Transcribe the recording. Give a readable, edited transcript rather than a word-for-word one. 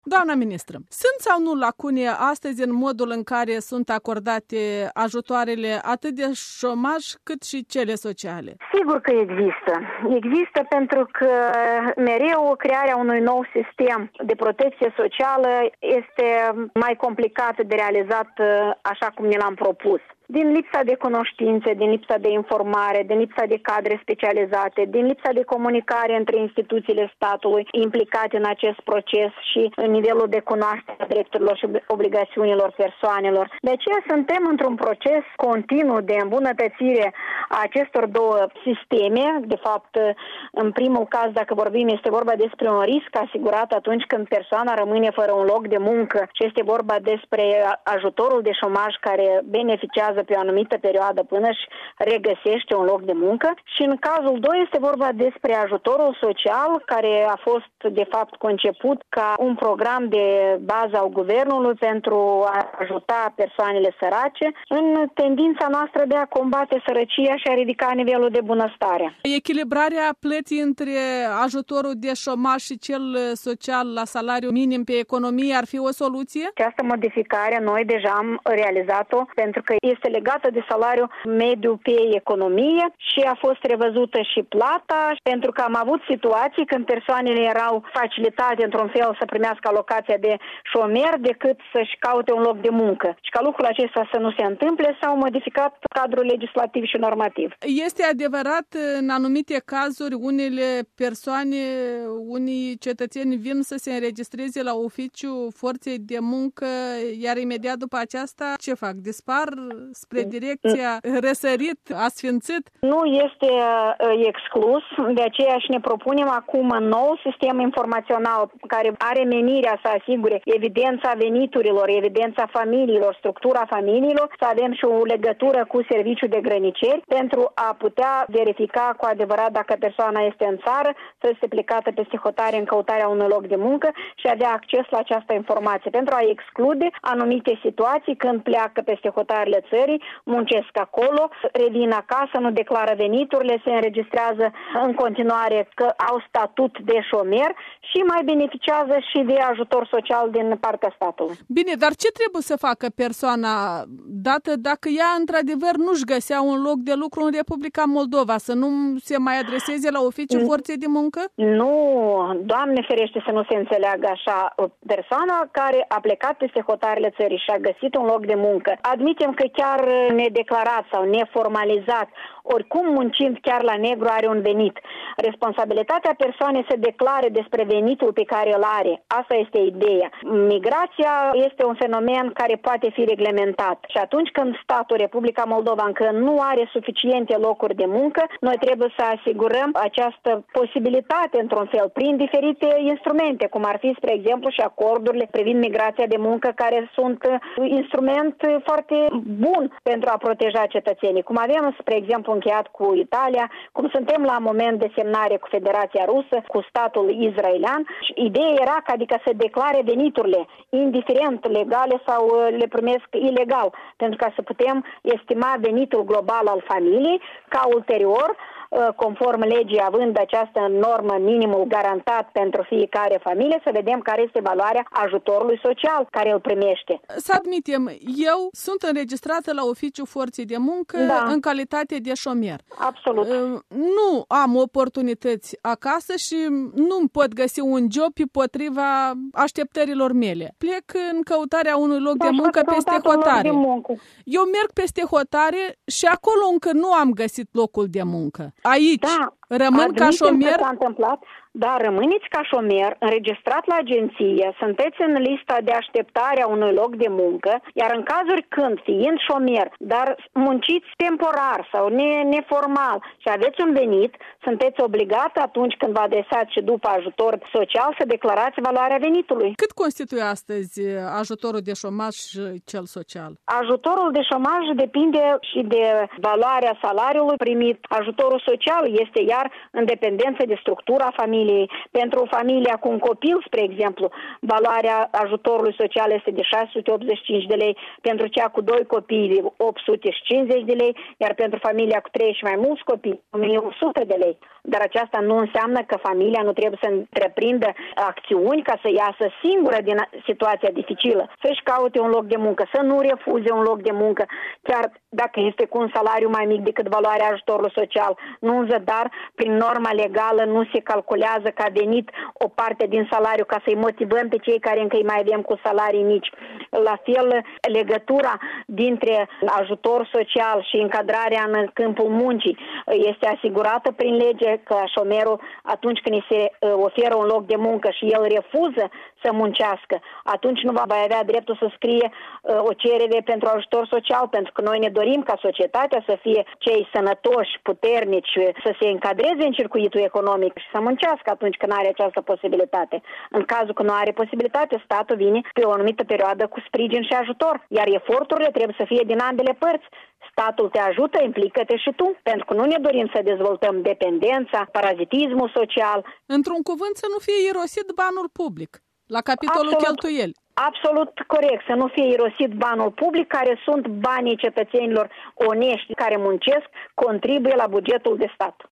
Doamna ministră, sunt sau nu lacune astăzi în modul în care sunt acordate ajutoarele atât de șomaj cât și cele sociale? Sigur că există. Există pentru că mereu crearea unui nou sistem de protecție socială este mai complicată de realizat așa cum ne l-am propus. Din lipsa de cunoștințe, din lipsa de informare, din lipsa de cadre specializate, din lipsa de comunicare între instituțiile statului implicate în acest proces și în nivelul de cunoaștere a drepturilor și obligațiunilor persoanelor. De aceea suntem într-un proces continuu de îmbunătățire a acestor două sisteme. De fapt, în primul caz, dacă vorbim, este vorba despre un risc asigurat atunci când persoana rămâne fără un loc de muncă și este vorba despre ajutorul de șomaj care beneficiază pe o anumită perioadă până își regăsește un loc de muncă. Și în cazul 2 este vorba despre ajutorul social, care a fost de fapt conceput ca un program de bază al guvernului pentru a ajuta persoanele sărace în tendința noastră de a combate sărăcia și a ridica nivelul de bunăstare. Echilibrarea plății între ajutorul de șomaj și cel social la salariu minim pe economie ar fi o soluție? Această modificare noi deja am realizat-o pentru că este legată de salariul mediu pe economie și a fost revăzută și plata, pentru că am avut situații când persoanele erau facilitate într-un fel să primească alocația de șomer decât să-și caute un loc de muncă. Și ca lucrul acesta să nu se întâmple, s-au modificat cadrul legislativ și normativ. Este adevărat, în anumite cazuri, unele persoane, unii cetățeni vin să se înregistreze la oficiu forței de muncă, iar imediat după aceasta ce fac? Dispar spre direcția răsărit, asfințit? Nu este exclus, de aceea și ne propunem acum un nou sistem informațional care are menirea să asigure evidența veniturilor, evidența familiilor, structura familiilor, să avem și o legătură cu serviciul de grăniceri pentru a putea verifica cu adevărat dacă persoana este în țară, să este plecată peste hotare în căutarea unui loc de muncă și avea acces la această informație pentru a exclude anumite situații când pleacă peste hotarele țării, muncesc acolo, revin acasă, nu declară veniturile, se înregistrează în continuare că au statut de șomer și mai beneficiază și de ajutor social din partea statului. Bine, dar ce trebuie să facă persoana dată dacă ea într-adevăr nu-și găsea un loc de lucru în Republica Moldova, să nu se mai adreseze la oficiul forței de muncă? Nu, Doamne ferește să nu se înțeleagă așa. O persoană care a plecat peste hotarele țării și a găsit un loc de muncă, admitem că chiar nedeclarat sau neformalizat, oricum muncind chiar la negru are un venit. Responsabilitatea persoanei să declare despre venitul pe care îl are. Asta este ideea. Migrația este un fenomen care poate fi reglementat. Și atunci când statul Republica Moldova încă nu are suficiente locuri de muncă, noi trebuie să asigurăm această posibilitate într-un fel prin diferite instrumente, cum ar fi, spre exemplu, și acordurile privind migrația de muncă, care sunt instrument foarte bun pentru a proteja cetățenii. Cum avem, spre exemplu, încheiat cu Italia, cum suntem la moment de semnare cu Federația Rusă, cu statul israelian. Ideea era că adică să declare veniturile, indiferent legale sau le primesc ilegal, pentru ca să putem estima venitul global al familiei, ca ulterior, conform legii, având această normă minimul garantat pentru fiecare familie, să vedem care este valoarea ajutorului social care îl primește. Să admitem, eu sunt înregistrată la oficiul forței de muncă în calitate de șomer. Absolut. Nu am oportunități acasă și nu pot găsi un job potriva așteptărilor mele. Plec în căutarea unui loc de muncă peste hotare. Eu merg peste hotare și acolo încă nu am găsit locul de muncă. Aici rămân ca șomer? S-a întâmplat. Da, rămâneți ca șomer, înregistrat la agenție, sunteți în lista de așteptare a unui loc de muncă, iar în cazuri când, fiind șomer, dar munciți temporar sau neformal și aveți un venit, sunteți obligat atunci când vă adresați și după ajutor social să declarați valoarea venitului. Cât constituie astăzi ajutorul de șomaj și cel social? Ajutorul de șomaj depinde și de valoarea salariului primit. Ajutorul social este iar în dependență de structura familiei. Pentru familia cu un copil, spre exemplu, valoarea ajutorului social este de 685 de lei, pentru cea cu 2 copii 850 de lei, iar pentru familia cu 3 și mai mulți copii 1100 de lei. dar aceasta nu înseamnă că familia nu trebuie să întreprindă acțiuni ca să iasă singură din situația dificilă, să-și caute un loc de muncă, să nu refuze un loc de muncă, chiar dacă este cu un salariu mai mic decât valoarea ajutorului social. Nu în zadar, prin norma legală nu se calculează ca venit o parte din salariu ca să-i motivăm pe cei care încă îi mai avem cu salarii mici. La fel, legătura dintre ajutor social și încadrarea în câmpul muncii este asigurată prin lege, că șomerul, atunci când îi se oferă un loc de muncă și el refuză să muncească, atunci nu va mai avea dreptul să scrie o cerere pentru ajutor social, pentru că noi ne dorim ca societatea să fie cei sănătoși, puternici, să se încadreze în circuitul economic și să muncească atunci când are această posibilitate. În cazul că nu are posibilitate, statul vine pe o anumită perioadă cu sprijin și ajutor, iar eforturile trebuie să fie din ambele părți. Statul te ajută, implică-te și tu, pentru că nu ne dorim să dezvoltăm dependența, parazitismul social. Într-un cuvânt, să nu fie irosit banul public, la capitolul cheltuieli. Absolut corect, să nu fie irosit banul public, care sunt banii cetățenilor onești care muncesc, contribuie la bugetul de stat.